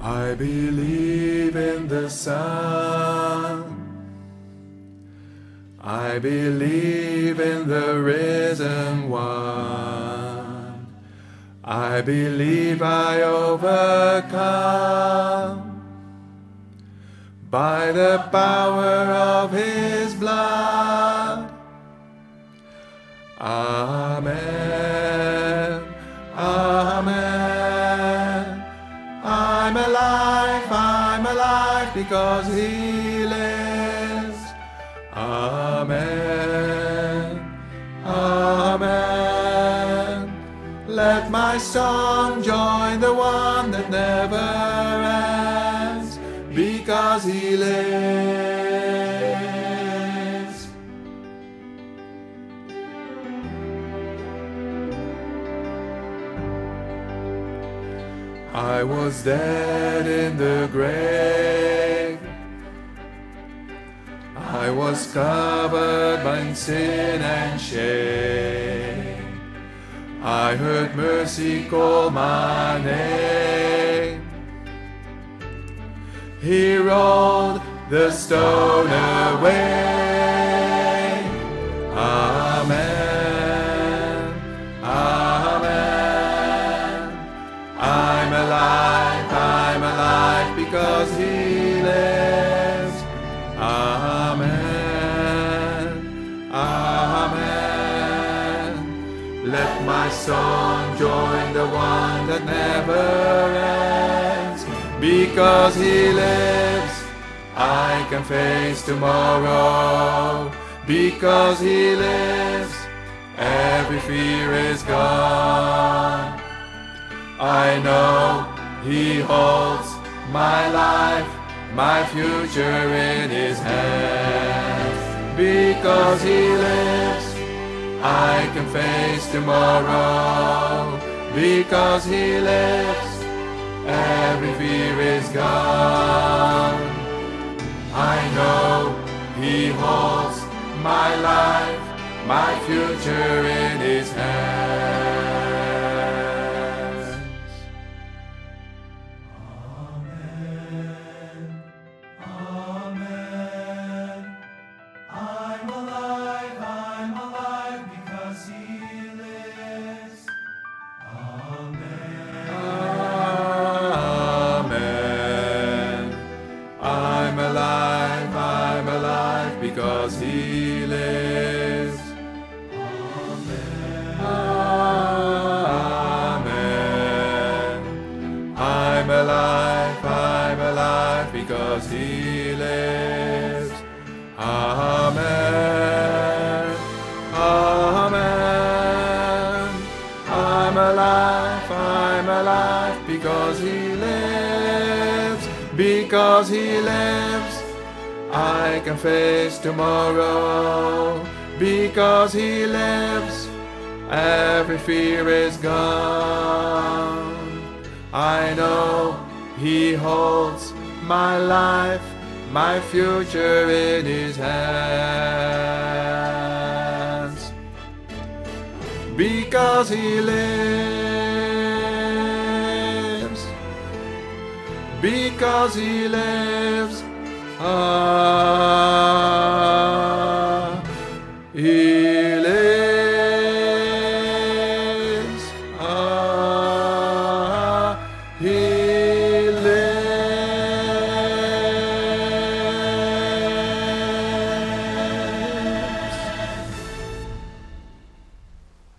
I believe in the Son. I believe in the risen one. I believe I overcome by the power of his blood. Amen. Amen. I'm alive because he lives. Amen. Amen. Let my song join the one that never ends, because he lives. I was dead in the grave. I was covered by sin and shame. I heard mercy call my name. He rolled the stone away. Amen. Amen. I'm alive because he lives. Amen. Amen. Let my song join the one that never ends. Because he lives, I can face tomorrow. Because he lives, every fear is gone. I know he holds my life, my future in his hands. Because he lives, I can face tomorrow. Because he lives, every fear is gone. I know he holds my life, my future in his hands. Amen. Amen. I'm alive because he lives. Amen. Amen. I'm alive because he lives. Amen. Amen. I'm alive because he lives. Amen. Amen. I'm alive because he lives. Because he lives, I can face tomorrow. Because he lives, every fear is gone. I know he holds my life, my future in his hands. Because he lives. Because he lives.